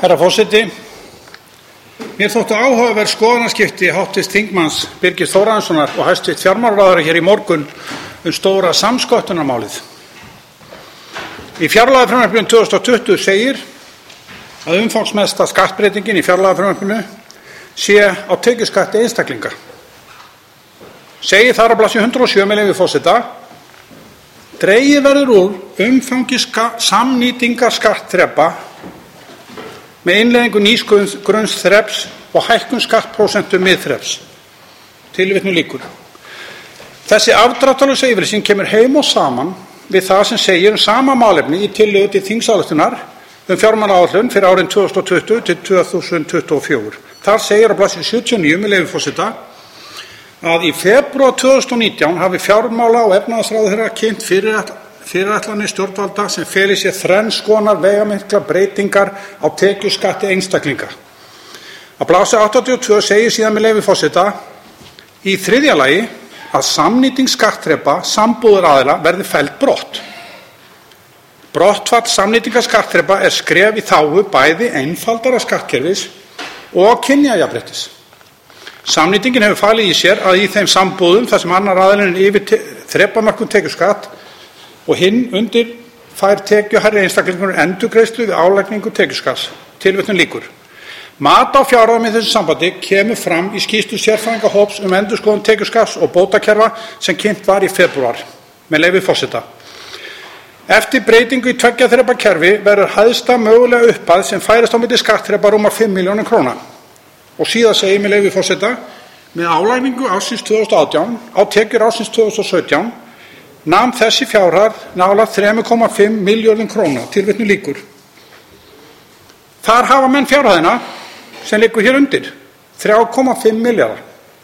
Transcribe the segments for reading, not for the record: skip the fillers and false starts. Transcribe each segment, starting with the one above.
Herra forseti, mér þóttu áhugaverð skoðanaskipti hv. þingmanns Birgis Þórarinssonar og hæstv. fjármálaráðherra hér í morgun stóra samsköttunarmálið. Í fjárlagafrumvarpinu 2020 segir að umfangsmesta skattbreytingin í fjárlagafrumvarpinu sé á tekjuskatti einstaklinga. Segir þar á blaðsíðu 107 með leyfi forseta: dregið verður úr umfangi samnýtingar skattþrepa með innleiðingu nýs grunnþreps og hækkun skattprósentu miðþreps. Tilvitnun lýkur. Þessi afdráttarlausa yfirlýsing kemur heim og saman við það sem segir sama málefni í tillögu til þingsályktunar fjármálaáætlun fyrir árin 2020 til 2024. Þar segir á blaðsíðu 79 með leyfi forseta að í febrúar 2019 hafi fjármála- og efnahagsráðherra kynnt fyrirætlanir stjórnvalda sem feli sér þrenns konar veigamiklar breytingar á tekjuskatti einstaklinga. Á blaðsíðu 82 segir síðan með leyfi forseta: í þriðja lagi að samnýting skattþrepa sambúðaraðila verði felld brott. Brottfall samnýtingar skattþrepa er skref í þágu bæði einfaldara skattkerfis og kynjajafnréttis. Samnýtingin hefur falið í sér að í þeim sambúðum þar sem annar aðilinn yfir þrepamörkum tekjuskatt og hinn undir fær tekjuhærri einstaklingur endurgreiðslu við álagningu tekjuskatts. Tilvitnun lýkur. Mat á fjárhæðum í þessu sambandi kemur fram í skýrslu sérfræðingahóps endurskoðun tekjuskatts og bótakerfa sem kynnt var í febrúar. Með leyfi forseta: eftir breytingu í tveggja þrepa kerfi verður hæsta mögulega upphæð sem færist á milli skattþrepa rúmar 5 milljónir króna. Og síðan segir með leyfi forseta: með álagningu ársins 2018 á tekjur ársins 2017 nam þessi fjárhæð nálægt 3,5 milljörðum króna. Tilvitnun lýkur. Þar hafa menn fjárhæðina sem liggur hér undir, 3,5 milljarðar.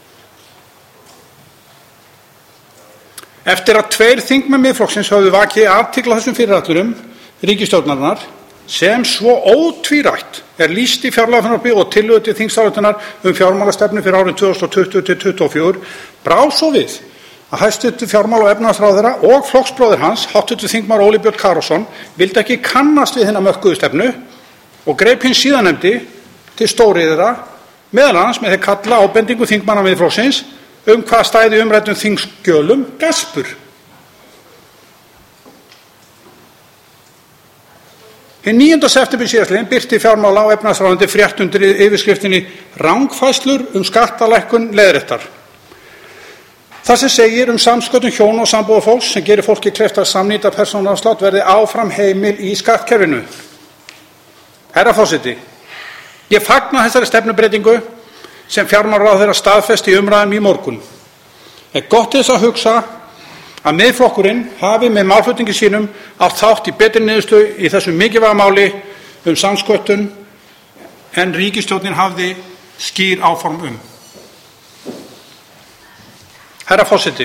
Eftir að 2 þingmenn Miðflokksins höfðu vakið athygli á þessum fyrirætlunum ríkisstjórnarinnar sem svo ótvírætt er lýst í fjárlagafrumvarpi og tillögu til þingsályktunar fjármálastefnu fyrir árin 2020 til 2024, brá svo við að hæstv. fjármála- og efnahagsráðherra og flokksbróðir hans, hv. þingmaður Óli Björn Kárason, vildi ekki kannast við hina mörkuðu stefnu og greip hinn síðarnefndi til stóriðra, meðal annars með því kalla ábendingu þingmanna Miðflokksins hvað stæði umræddum þingskjölum gaspur. Hinn 9. september síðastliðinn birti fjármála- og efnahagsráðuneytið frétt undir yfirskriftinni Rangfærslur skattalækkun leiðréttar. Það sem segir samsköttun hjóna og sambúðarfólks sem gerir fólki kleift að samnýta persónuafslátt verði áfram heimil í skattkerfinu. Herra forseti, ég fagna þessari stefnubreytingu sem fjármálaráðherra staðfesti í umræðum í morgun. Er gott til þess að hugsa að Miðflokkurinn hafi með málflutningi sínum átt þátt í betri niðurstöðu í þessu mikilvæga máli samsköttun en ríkisstjórnin hafði skýr áform Herra forseti,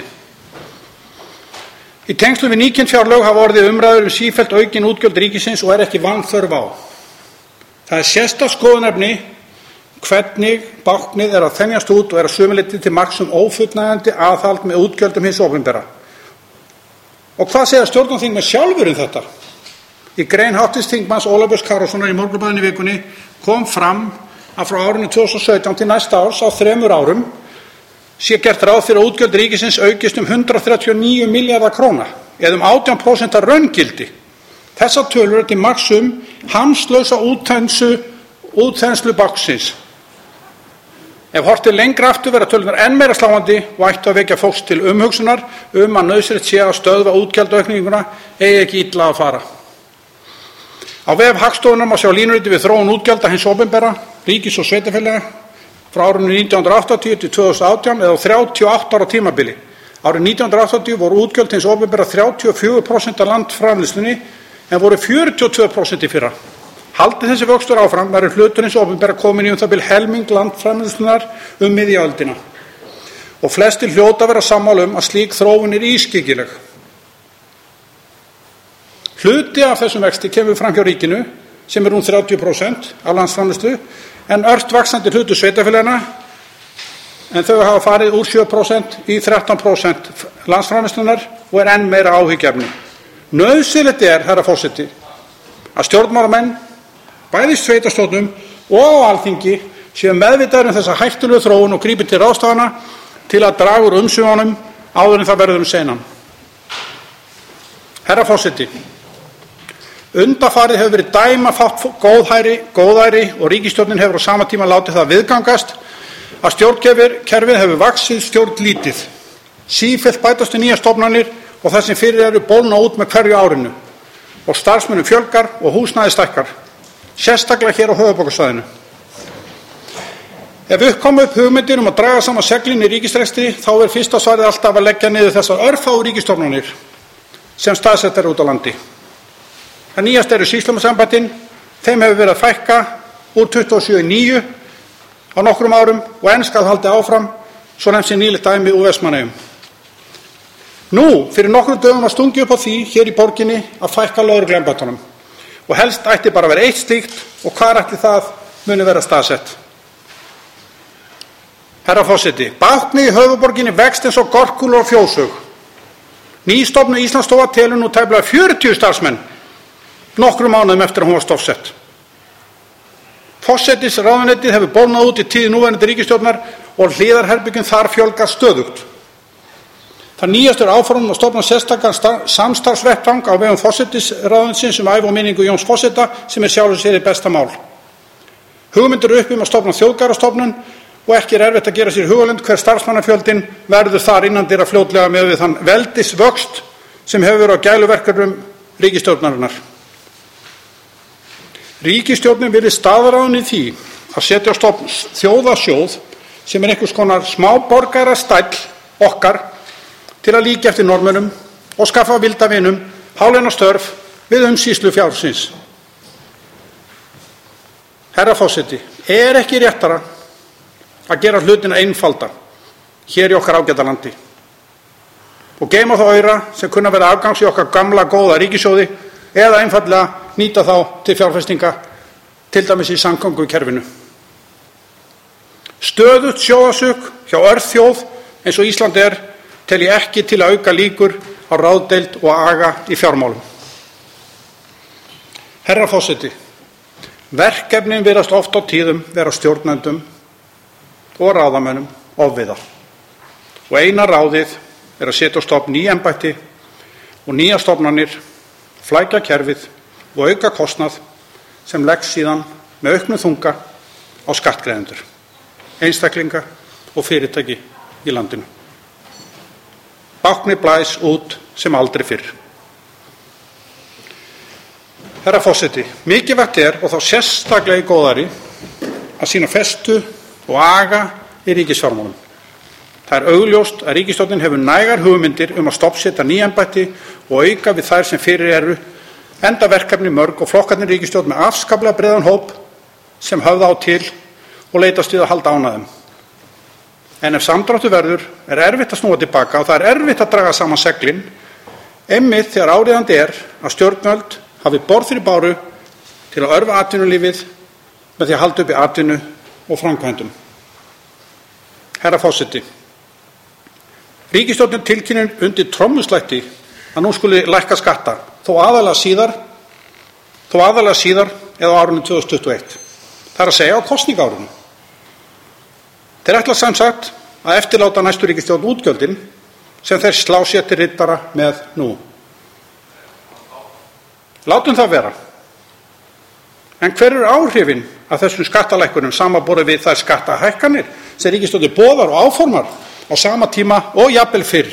í tengslum við nýkynnt fjárlög hafa orðið umræður sífellt aukin útgjöld ríkisins og er ekki vanþörf á. Það er sérstakt skoðunarefni hvernig báknið er að þenjast út og er að sumu leyti til marks ófullnægjandi aðhald með útgjöldum hins opinbera. Og hvað segja stjórnarþingmenn sjálfur þetta? Í grein hv. þingmanns Óla Björns Kárasonar í Morgunblaðinu í vikunni kom fram að frá árinu 2017 til næsta árs á 3 árum sé gert ráð fyrir að útgjöld ríkisins aukist 139 milljarða króna eða 18% af raungildi. Þessar tölur er til marks hamslausa útþenslu báknsins. Ef horft er lengra aftur verða tölurnar enn meira sláandi og ættu að vekja fólks til umhugsunar að nauðsynlegt sé að stöðva útgjaldaaukninguna eigi ekki illa að fara. Á vef Hagstofunnar má sjá línuriti við þróun útgjalda hins opinbera, ríkis og sveitarfélaga frá árinu 1980 til 2018 eða á 38 ára tímabili. Árið 1980 voru útgjöld hins opinbera 34% af landsframleiðslunni en voru 42% í fyrra. Haldi þessi vöxtur áfram verður hlutur hins opinbera komin í það bil helming landsframleiðslunnar miðja öldina. Og flestir hljóta vera sammála að slík þróun er ískyggileg. Hluti af þessum vexti kemur fram hjá ríkinu sem er 30% af landsframleiðslu en ört vaxandi hlutur sveitarfélaganna en þau hafa farið úr 7% í 13% landsframleiðslunnar og er enn meira áhyggjuefni. Nauðsynlegt er, herra forseti, að stjórnmálamenn bæði í sveitarstjórnum og á Alþingi, séu meðvitaðir þessa hættulegu þróun og grípi til ráðstafana til að draga úr umsvifunum áður en það verður seinan. Herra forseti, undanfarið hefur verið dæmafátt góðæri og ríkisstjórnin hefur á sama tíma látið það viðgangast að stjórnkerfið hefur vaxið stjórnlítið. Sífellt bætast við nýjar stofnanir og það sem fyrir eru bólna út með hverju árinu og starfsmönnum fjölgar og húsnæði stækkar, sérstaklega hér á höfuðborgarsvæðinu. Ef upp hugmyndir að draga saman seglin í ríkisrekstri þá fyrsta svarið alltaf að leggja niður þessar örfáu ríkisstofnanir sem staðsettar út á landi. Það nýjasta eru sýslumannsembættin, þeim hefur verið að fækka úr 27 í 9 á nokkrum árum og enn skal haldið áfram, svo nefnt sé nýlegt dæmi úr Vestmannaeyjum. Nú, fyrir nokkrum dögum var stungið upp á því hér í borginni að fækka lögregluembættunum og helst ætti bara að vera eitt slíkt og hvar ætli það muni vera staðsett. Herra forseti, báknið í höfuðborginni vext eins og gorkúlur á fjóshaug. Nýstofnuð Íslandsstofa telur nú tæplega 40 starfsmenn nokkrum mánuðum eftir að hún var stofnsett. Forsætisráðuneytið hefur bólnað út í tíð núverandi ríkisstjórnar og hliðarherbergjum þar fjölgar stöðugt. Það nýjasta áform að stofna sérstakan samstarfsvettvang á vegum forsætisráðuneytisins ævi og minningu Jóns forseta sem sjálfur sér hið besta mál. Hugmyndir eru að stofna þjóðgarðastofnun og ekki erfitt að gera sér hugleiðing hver starfsmannafjöldinn verður þar innandyra fljótlega með við þann veldisvöxt sem hefur verið á gæluverkefnum ríkisstjórnarinnar. Ríkisstjórnin virðist staðráðin í því að setja á stofn þjóðarsjóð sem einhvers konar smáborgarastæll okkar til að líkja eftir Norðmönnum og skaffa vildavinum hálaunastörf við umsýslu fjársins. Herra forseti, ekki réttara að gera hlutina einfalda hér í okkar ágæta landi og geyma þá aura sem kunna vera afgangs í okkar gamla góða ríkissjóði eða einfaldlega nýta þá til fjárfestinga, til dæmis í samgöngukerfinu. Stöðugt sjóðasuk hjá örþjóð eins og Ísland tel ég ekki til að auka líkur á ráðdeild og aga í fjármálum. Herra forseti, verkefnin virðast oft á tíðum vera stjórnendum og ráðamönnum ofviða og eina ráðið að setja á stofn ný embætti og nýjar stofnanir, flækja kerfið og auka kostnað sem leggst síðan með auknum þunga á skattgreiðendur, einstaklinga og fyrirtæki í landinu. Báknið blæs út sem aldrei fyrr. Herra forseti, mikilvægt og þá sérstaklega í góðæri að sýna festu og aga í ríkisfjármálum. Það augljóst að ríkisstjórnin hefur nægar hugmyndir að stofnsetja ný embætti og auka við þær sem fyrir eru, enda verkefni mörg og flokkarnir ríkisstjórn með afskaplega breiðan hóp sem höfða á til og leitast við að halda ánægðum. En ef samdráttur verður erfitt að snúa tilbaka og það erfitt að draga saman seglin, einmitt þegar áríðandi að stjórnvöld hafi borð fyrir báru til að örva atvinnulífið með því að halda uppi atvinnu og framkvæmdum. Herra forseti, ríkisstjórnin tilkynnir undir trommuslætti að nú skuli lækka skatta, þó aðalega síðar eða á árinu 2021. Það að segja á kosningaárinu. Þeir ætla sem sagt að eftirláta næstu ríkisstjórn útgjöldin sem þeir slá sér til riddara með nú. Látum það vera. En hver eru áhrifin af þessum skattalækkunum samanborið við þær skattahækkanir sem ríkisstjórnin boðar og áformar á sama tíma og jafnvel fyrr?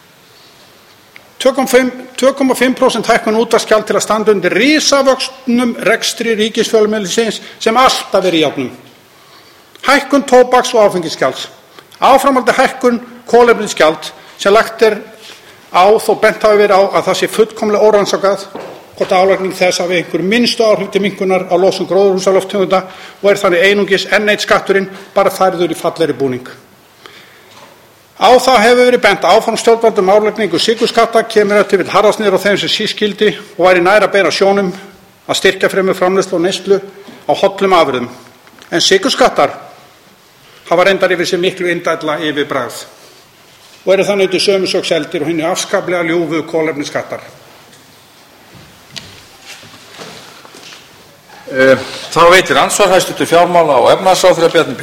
2,5% hækkun útvarpsgjald til að standa undir risavöxnum rekstri ríkisfjölmiðilsins sem alltaf í járnum. Hækkun tóbaks- og áfengisgjalds. Áframhaldandi hækkun kolefnisgjalds sem lagt á þó bent hafi verið á að það sé fullkomlega órannsakað hvort álagning þess hafi einhver minnstu áhrif til minnkunar á losun gróðurhúsalofttegunda og þannig einungis enn einn skatturinn bara færður í fallegri búning. Á það hefur verið bent áfram stjórnvöldum álagningu sykurskatta kemur ef til vill harðast niður á þeim sem sískildi og væri nær að beina sjónum að styrkja fremur framleiðslu og neyslu á hollum afurðum. En sykurskattar hafa reyndar yfir sig miklu indælla yfirbragð og eru þannig til sömu söks eldir og hinni afskaplega ljúfu kolefnisskattar. Þá veitir andsvar hæstv. fjármála- og efnahagsráðherra Bjarni